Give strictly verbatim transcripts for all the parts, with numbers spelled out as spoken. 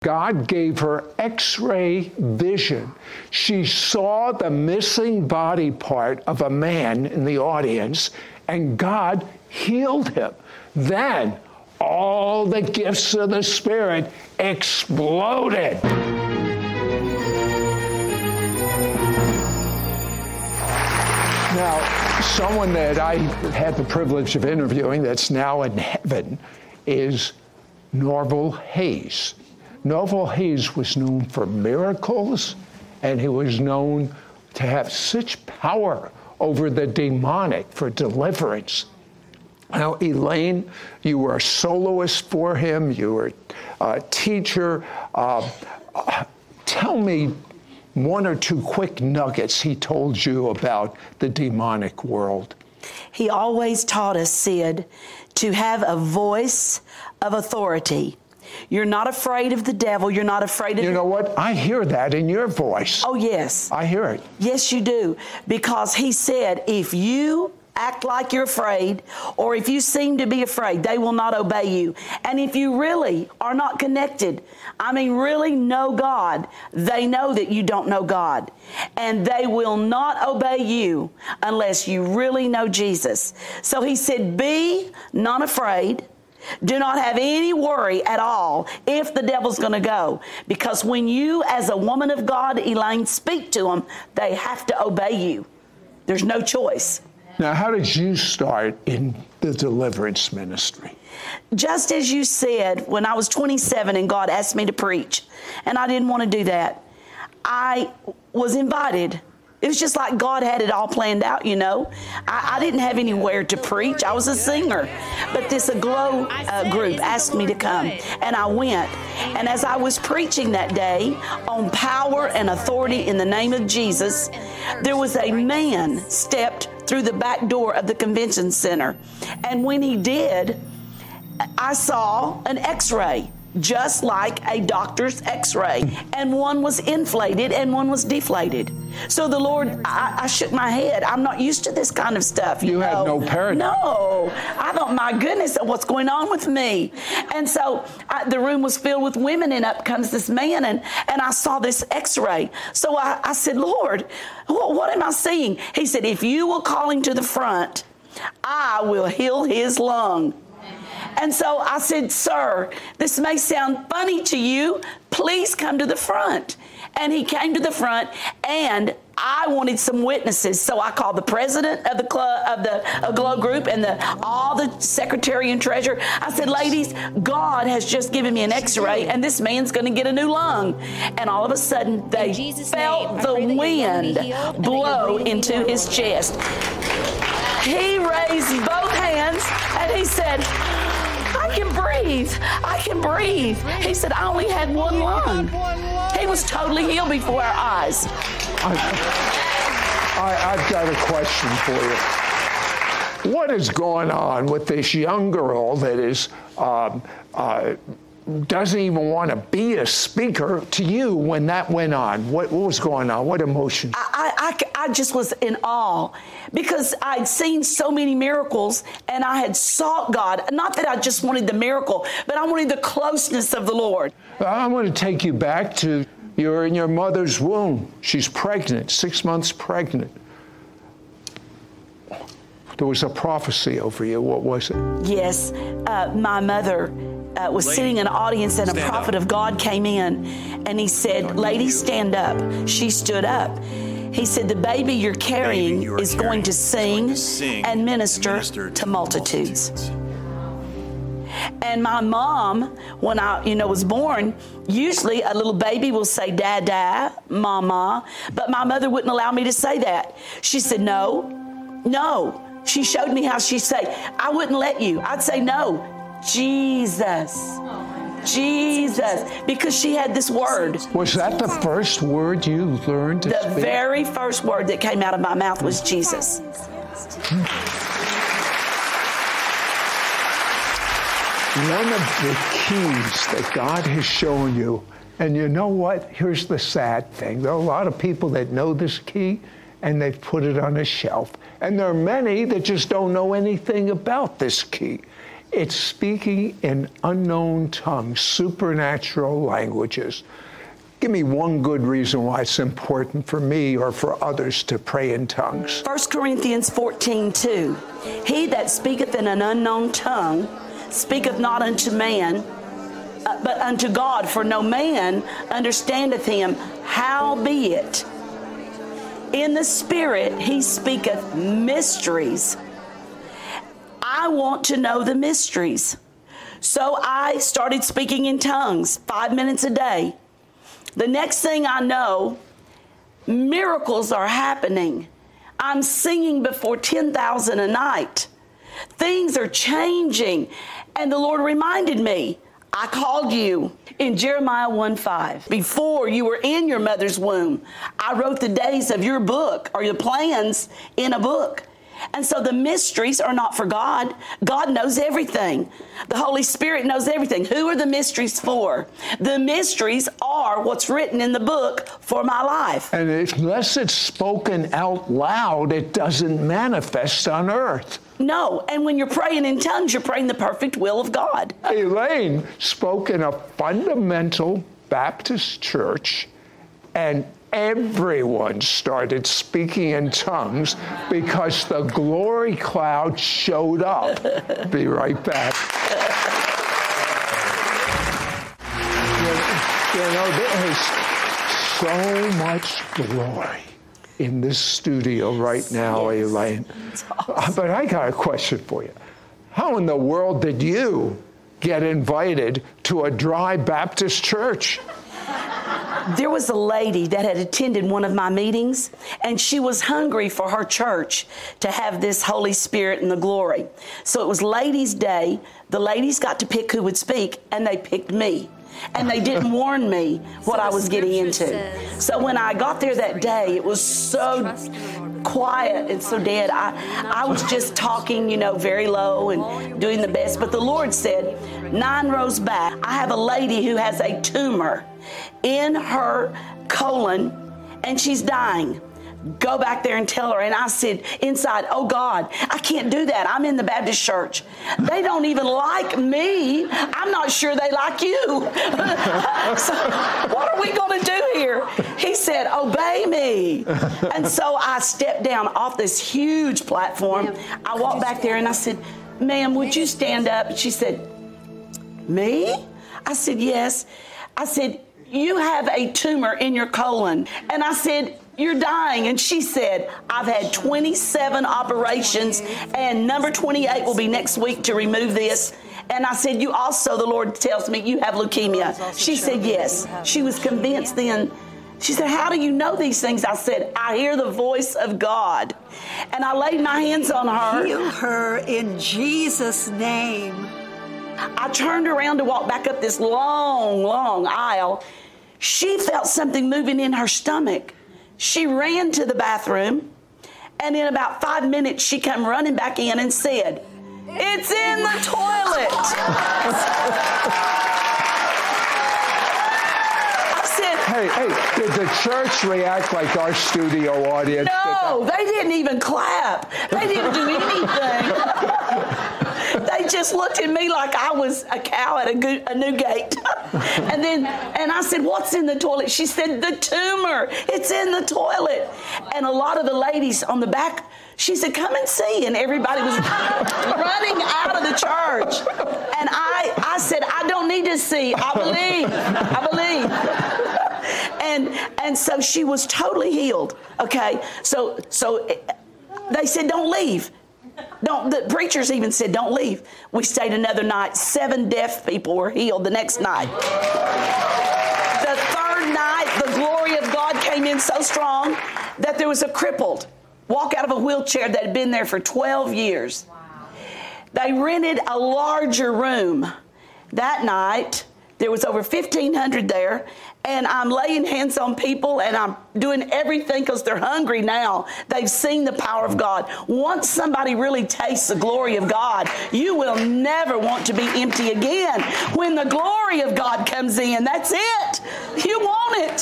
God gave her X-ray vision. She saw the missing body part of a man in the audience, and God healed him. Then all the gifts of the Spirit exploded. Now, someone that I had the privilege of interviewing that's now in heaven is Norval Hayes. Norval Hayes was known for miracles, and he was known to have such power over the demonic for deliverance. Now, Elaine, you were a soloist for him. You were a teacher. Uh, uh, tell me one or two quick nuggets he told you about the demonic world. He always taught us, Sid, to have a voice of authority. You're not afraid of the devil. You're not afraid of... You know what? I hear that in your voice. Oh, yes. I hear it. Yes, you do. Because he said, if you act like you're afraid, or if you seem to be afraid, they will not obey you. And if you really are not connected, I mean, really know God, they know that you don't know God. And they will not obey you unless you really know Jesus. So he said, be not afraid. Do not have any worry at all if the devil's going to go. Because when you, as a woman of God, Elaine, speak to them, they have to obey you. There's no choice. Now, how did you start in the deliverance ministry? Just as you said, when I was twenty-seven and God asked me to preach, and I didn't want to do that, I was invited. It was just like God had it all planned out, you know. I, I didn't have anywhere to preach. I was a singer. But this Aglow uh, group asked me to come, and I went. And as I was preaching that day on power and authority in the name of Jesus, there was a man stepped through the back door of the convention center. And when he did, I saw an X-ray, just like a doctor's X-ray. And one was inflated and one was deflated. So the Lord, I, I shook my head. I'm not used to this kind of stuff. You, you know? had no paradigm. No. I thought, my goodness, what's going on with me? And so I, the room was filled with women, and up comes this man, and, and I saw this X-ray. So I, I said, Lord, what, what am I seeing? He said, if you will call him to the front, I will heal his lung. And so I said, sir, this may sound funny to you. Please come to the front. And he came to the front, and I wanted some witnesses. So I called the president of the club, of the Aglow group, and the, all the secretary and treasurer. I said, ladies, God has just given me an X-ray, and this man's going to get a new lung. And all of a sudden, they felt the wind blow into his chest. He raised both hands, and he said, I can breathe. I can breathe. He said, I only had one lung. He was totally healed before our eyes. I, I, I've got a question for you. What is going on with this young girl that is um, uh, doesn't even want to be a speaker to you when that went on? What, what was going on? What emotion? I, I, I just was in awe because I'd seen so many miracles, and I had sought God. Not that I just wanted the miracle, but I wanted the closeness of the Lord. I want to take you back to you're in your mother's womb. She's pregnant, six months pregnant. There was a prophecy over you. What was it? Yes, uh, my mother uh, was Lady, sitting in an audience, and a prophet up. of God came in, and he said, lady, stand up. She stood up. He said, the baby you're carrying baby you is carrying going to sing, going to sing and, minister and minister to multitudes. multitudes. And my mom, when I, you know, was born, usually a little baby will say, Dada, Mama, but my mother wouldn't allow me to say that. She said, no, no. She showed me how she'd say, I wouldn't let you. I'd say, no, Jesus, Jesus, because she had this word. Was that the first word you learned to The speak? very first word that came out of my mouth was Jesus. One of the keys that God has shown you, and you know what? Here's the sad thing. There are a lot of people that know this key, and they've put it on a shelf. And there are many that just don't know anything about this key. It's speaking in unknown tongues, supernatural languages. Give me one good reason why it's important for me or for others to pray in tongues. First Corinthians fourteen two. He that speaketh in an unknown tongue speaketh not unto man, uh, but unto God, for no man understandeth him. Howbeit, in the Spirit he speaketh mysteries. I want to know the mysteries. So I started speaking in tongues five minutes a day. The next thing I know, miracles are happening. I'm singing before ten thousand a night. Things are changing. And the Lord reminded me, I called you in Jeremiah one five. Before you were in your mother's womb, I wrote the days of your book or your plans in a book. And so the mysteries are not for God. God knows everything. The Holy Spirit knows everything. Who are the mysteries for? The mysteries are what's written in the book for my life. And unless it's spoken out loud, it doesn't manifest on earth. No, and when you're praying in tongues, you're praying the perfect will of God. Elaine spoke in a fundamental Baptist church, and everyone started speaking in tongues because the glory cloud showed up. Be right back. You, you know, there is so much glory in this studio right now, yes. Elaine. Awesome. But I got a question for you. How in the world did you get invited to a dry Baptist church? There was a lady that had attended one of my meetings, and she was hungry for her church to have this Holy Spirit and the glory. So it was Ladies' Day. The ladies got to pick who would speak, and they picked me. And they didn't warn me what I was getting into. So when I got there that day, it was so quiet and so dead. I, I was just talking, you know, very low and doing the best. But the Lord said, nine rows back, I have a lady who has a tumor in her colon, and she's dying. Go back there and tell her. And I said inside, oh God, I can't do that. I'm in the Baptist church. They don't even like me. I'm not sure they like you. So what are we going to do here? He said, obey me. And so I stepped down off this huge platform. I walked back there and I said, ma'am, would you stand up? And she said, me? I said, yes. I said, you have a tumor in your colon. And I said, you're dying. And she said, I've had twenty-seven operations, and number twenty-eight will be next week to remove this. And I said, you also, the Lord tells me, you have leukemia. She said, yes. She was convinced then. She said, how do you know these things? I said, I hear the voice of God. And I laid my hands on her. Heal her in Jesus' name. I turned around to walk back up this long, long aisle. She felt something moving in her stomach. She ran to the bathroom, and in about five minutes, she came running back in and said, it's in the toilet. I said, hey, hey, did the church react like our studio audience? No, they didn't even clap. They didn't do anything. They just looked at me like I was a cow at a, go- a new gate. And then, and I said, what's in the toilet? She said, the tumor. It's in the toilet. And a lot of the ladies on the back, she said, come and see. And everybody was running out of the church. And I, I said, I don't need to see. I believe. I believe. And, and so she was totally healed. Okay. So, so they said, don't leave. Don't, the preachers even said, don't leave. We stayed another night. Seven deaf people were healed the next night. The third night, the glory of God came in so strong that there was a crippled walk out of a wheelchair that had been there for twelve years. They rented a larger room. That night, there was over fifteen hundred there, and I'm laying hands on people, and I'm doing everything because they're hungry now. They've seen the power of God. Once somebody really tastes the glory of God, you will never want to be empty again. When the glory of God comes in, that's it. You want it.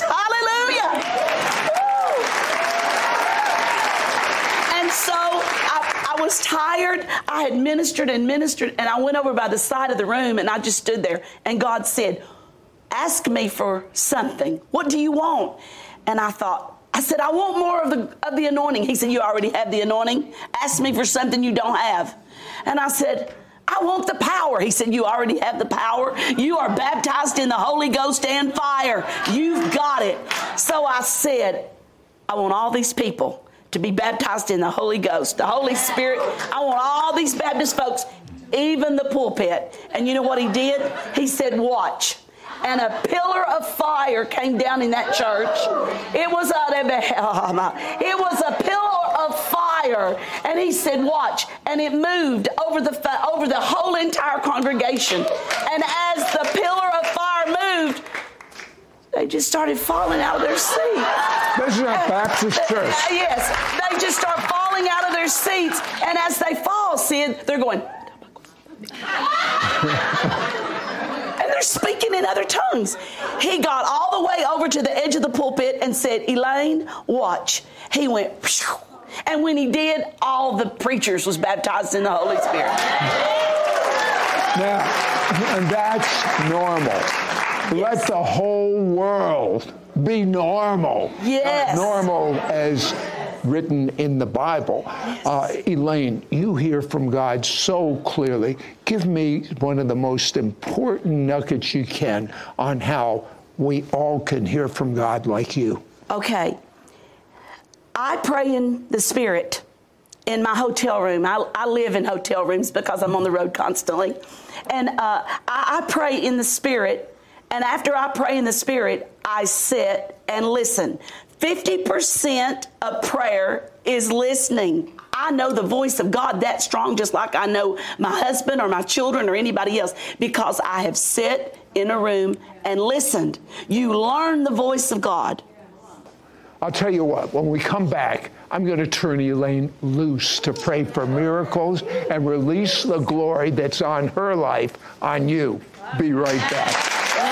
Hallelujah. Woo. And so I, I was was tired. I had ministered and ministered, and I went over by the side of the room, and I just stood there, and God said, ask me for something. What do you want? And I thought, I said, I want more of the, of the anointing. He said, you already have the anointing. Ask me for something you don't have. And I said, I want the power. He said, you already have the power. You are baptized in the Holy Ghost and fire. You've got it. So I said, I want all these people to be baptized in the Holy Ghost, the Holy Spirit. I want all these Baptist folks, even the pulpit. And you know what he did? He said, watch. And a pillar of fire came down in that church. It was a, it was a pillar of fire. And he said, watch. And it moved over the, over the whole entire congregation. And as the pillar of fire moved, they just started falling out of their seats. This is a Baptist church. Yes. They just start falling out of their seats. And as they fall, Sid, they're going... And they're speaking in other tongues. He got all the way over to the edge of the pulpit and said, Elaine, watch. He went, phew. And when he did, all the preachers was baptized in the Holy Spirit. Now, and that's normal. Yes. Let the whole world be normal. Yes. Uh, normal as written in the Bible. Yes. Uh, Elaine, you hear from God so clearly. Give me one of the most important nuggets you can on how we all can hear from God like you. Okay. I pray in the Spirit in my hotel room. I, I live in hotel rooms because I'm on the road constantly. And uh, I, I pray in the Spirit. And after I pray in the Spirit, I sit and listen. fifty percent of prayer is listening. I know the voice of God that strong, just like I know my husband or my children or anybody else, because I have sat in a room and listened. You learn the voice of God. I'll tell you what, when we come back, I'm going to turn Elaine loose to pray for miracles and release the glory that's on her life on you. Be right back.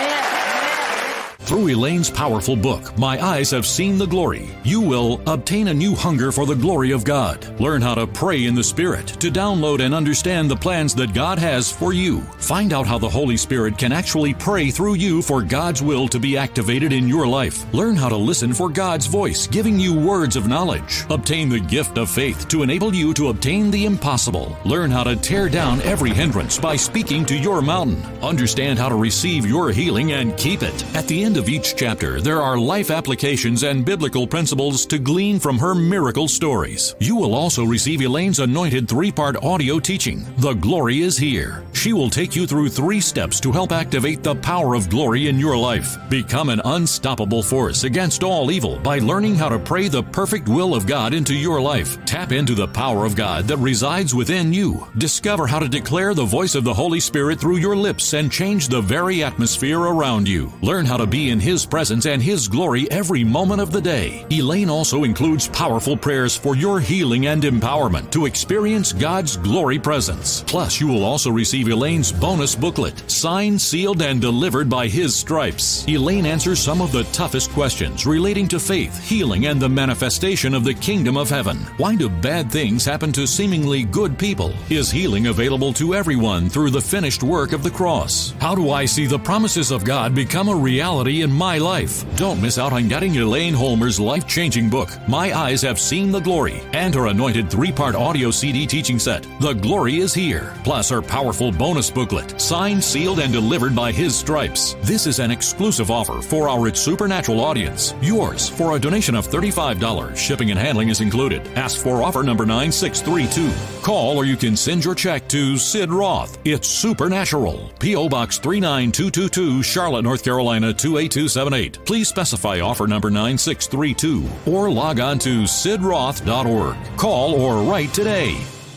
Through Elaine's powerful book, My Eyes Have Seen the Glory, you will obtain a new hunger for the glory of God, learn how to pray in the Spirit, to download and understand the plans that God has for you. Find out how the Holy Spirit can actually pray through you for God's will to be activated in your life. Learn how to listen for God's voice, giving you words of knowledge. Obtain the gift of faith to enable you to obtain the impossible. Learn how to tear down every hindrance by speaking to your mountain. Understand how to receive your healing and keep it. At the end of each chapter, there are life applications and biblical principles to glean from her miracle stories. You will also receive Elaine's anointed three-part audio teaching, The Glory is Here. She will take you through three steps to help activate the power of glory in your life. Become an unstoppable force against all evil by learning how to pray the perfect will of God into your life. Tap into the power of God that resides within you. Discover how to declare the voice of the Holy Spirit through your lips and change the very atmosphere around you. Learn how to be in His presence and His glory every moment of the day. Elaine also includes powerful prayers for your healing and empowerment to experience God's glory presence. Plus, you will also receive Elaine's bonus booklet, signed, sealed, and delivered by His stripes. Elaine answers some of the toughest questions relating to faith, healing, and the manifestation of the kingdom of heaven. Why do bad things happen to seemingly good people? Is healing available to everyone through the finished work of the cross? How do I see the promises of God become a reality in my life? Don't miss out on getting Elaine Holmer's life-changing book, My Eyes Have Seen the Glory, and her anointed three-part audio C D teaching set, The Glory is Here, plus her powerful bonus booklet, signed, sealed, and delivered by His stripes. This is an exclusive offer for our It's Supernatural audience. Yours for a donation of thirty-five dollars. Shipping and handling is included. Ask for offer number nine six three two. Call or you can send your check to Sid Roth. It's Supernatural. P O Box three nine two two two, Charlotte, North Carolina two eight two seven eight. Please specify offer number nine six three two or log on to sid roth dot org. Call or write today.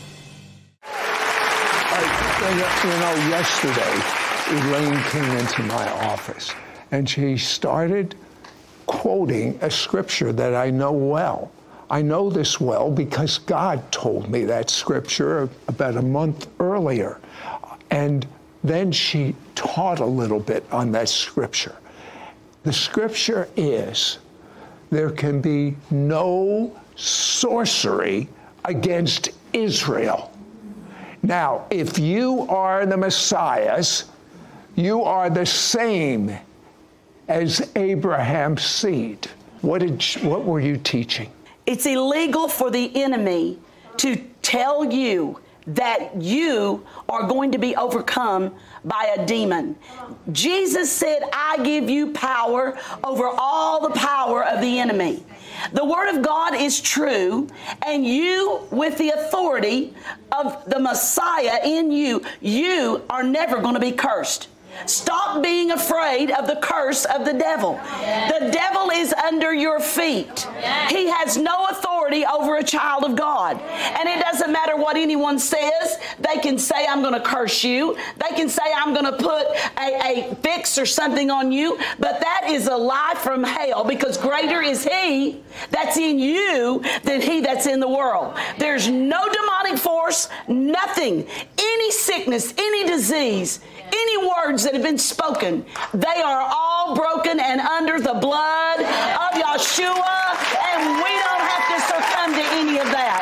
You know, yesterday, Elaine came into my office and she started quoting a scripture that I know well. I know this well because God told me that scripture about a month earlier. And then she taught a little bit on that scripture. The scripture is, there can be no sorcery against Israel. Now, if you are the Messiahs, you are the same as Abraham's seed. What did you, what were you teaching? It's illegal for the enemy to tell you that you are going to be overcome by a demon. Jesus said, I give you power over all the power of the enemy. The Word of God is true, and you, with the authority of the Messiah in you, you are never going to be cursed. Stop being afraid of the curse of the devil. The devil is under your feet. He has no authority over a child of God. And it doesn't matter what anyone says. They can say, I'm going to curse you. They can say, I'm going to put a, a fix or something on you. But that is a lie from hell, because greater is He that's in you than he that's in the world. There's no demonic force, nothing, any sickness, any disease, any words that have been spoken, they are all broken and under the blood of Yeshua, and we don't have to succumb to any of that.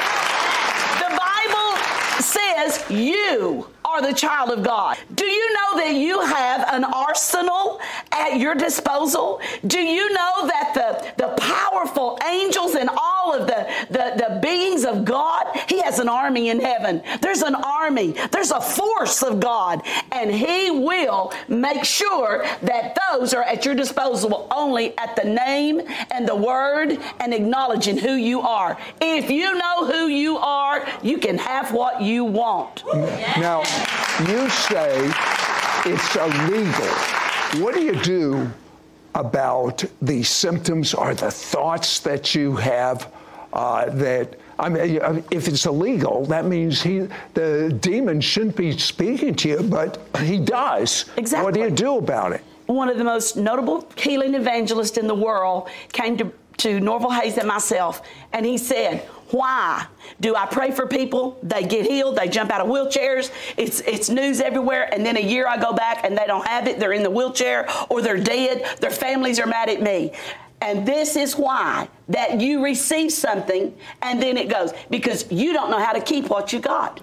The Bible says you are the child of God. Do you know that you have an arsenal at your disposal? Do you know that the, the powerful angels and all of the, the, the beings of God, He has an army in heaven. There's an army. There's a force of God, and He will make sure that those are at your disposal only at the name and the word and acknowledging who you are. If you know who you are, you can have what you want. Now, you say it's illegal. What do you do about the symptoms or the thoughts that you have uh, that, I mean, if it's illegal, that means he, the demon shouldn't be speaking to you, but he does. Exactly. What do you do about it? One of the most notable healing evangelists in the world came to, to Norval Hayes and myself, and he said, why do I pray for people? They get healed. They jump out of wheelchairs. It's it's news everywhere. And then a year I go back and they don't have it. They're in the wheelchair or they're dead. Their families are mad at me. And this is why, that you receive something and then it goes. Because you don't know how to keep what you got.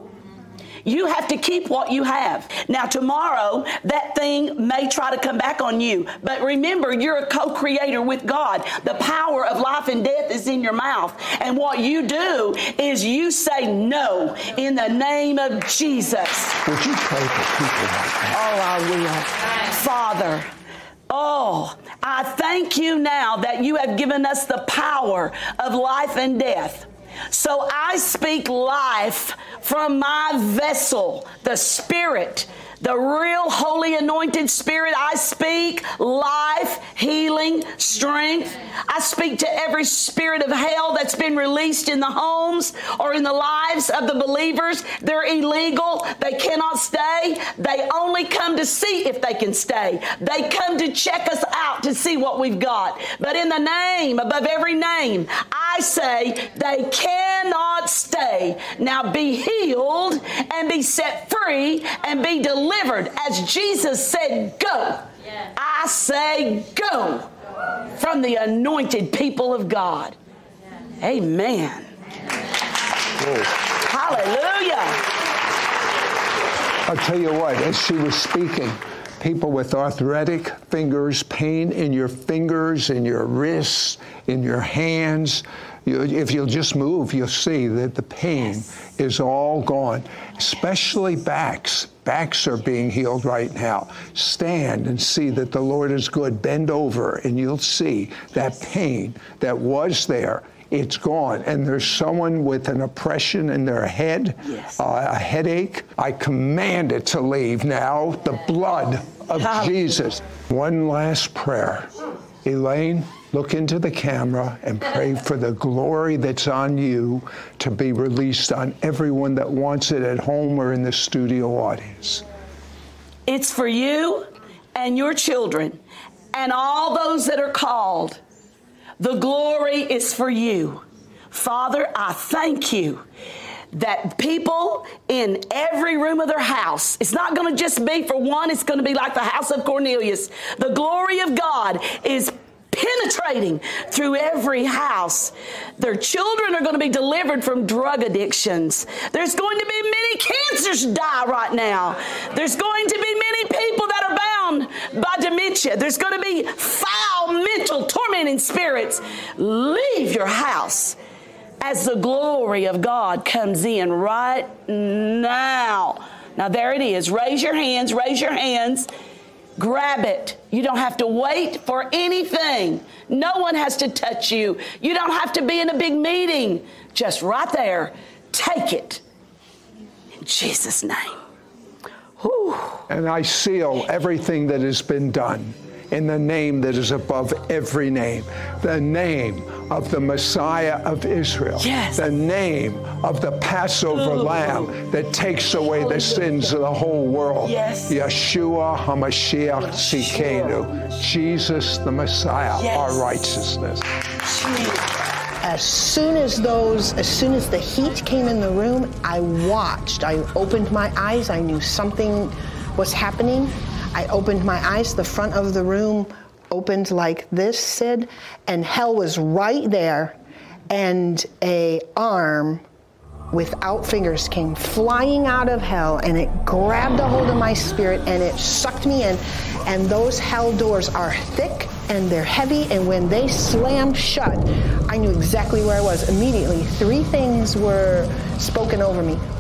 You have to keep what you have. Now, tomorrow, that thing may try to come back on you. But remember, you're a co-creator with God. The power of life and death is in your mouth. And what you do is you say no in the name of Jesus. Would you pray for people like that? Oh, I will. Father, oh, I thank you now that you have given us the power of life and death. So I speak life from my vessel, the Spirit, the real holy anointed Spirit. I speak life, healing, strength. I speak to every spirit of hell that's been released in the homes or in the lives of the believers. They're illegal. They cannot stay. They only come to see if they can stay. They come to check us out to see what we've got. But in the name, above every name, I say they cannot stay. Now be healed and be set free and be delivered. Delivered, as Jesus said, go. Yeah. I say go from the anointed people of God. Yeah. Amen. Whoa. Hallelujah. I'll tell you what, as she was speaking, people with arthritic fingers, pain in your fingers, in your wrists, in your hands, you, if you'll just move, you'll see that the pain yes. is all gone, especially backs. Backs are being healed right now. Stand and see that the Lord is good. Bend over and you'll see that pain that was there. It's gone. And there's someone with an oppression in their head, yes. uh, a headache. I command it to leave now. The blood of Jesus. One last prayer. Elaine, look into the camera and pray for the glory that's on you to be released on everyone that wants it at home or in the studio audience. It's for you and your children and all those that are called. The glory is for you. Father, I thank you that people in every room of their house, it's not going to just be for one, it's going to be like the house of Cornelius. The glory of God is penetrating through every house. Their children are going to be delivered from drug addictions. There's going to be many cancers die right now. There's going to be many people that are bound by dementia. There's going to be foul, mental, tormenting spirits. Leave your house as the glory of God comes in right now. Now there it is. Raise your hands, raise your hands. Grab it. You don't have to wait for anything. No one has to touch you. You don't have to be in a big meeting. Just right there. Take it. In Jesus' name. Whew. And I seal everything that has been done in the name that is above every name, the name of the Messiah of Israel, yes. the name of the Passover Ooh. Lamb that takes away the sins of the whole world, yes. Yeshua HaMashiach Tzidkenu, Jesus the Messiah, yes. our righteousness. As soon as those, as soon as the heat came in the room, I watched. I opened my eyes. I knew something was happening. I opened my eyes. The front of the room opened like this, Sid, and hell was right there. And a arm without fingers came flying out of hell, and it grabbed a hold of my spirit, and it sucked me in. And those hell doors are thick, and they're heavy, and when they slammed shut, I knew exactly where I was. Immediately, three things were spoken over me.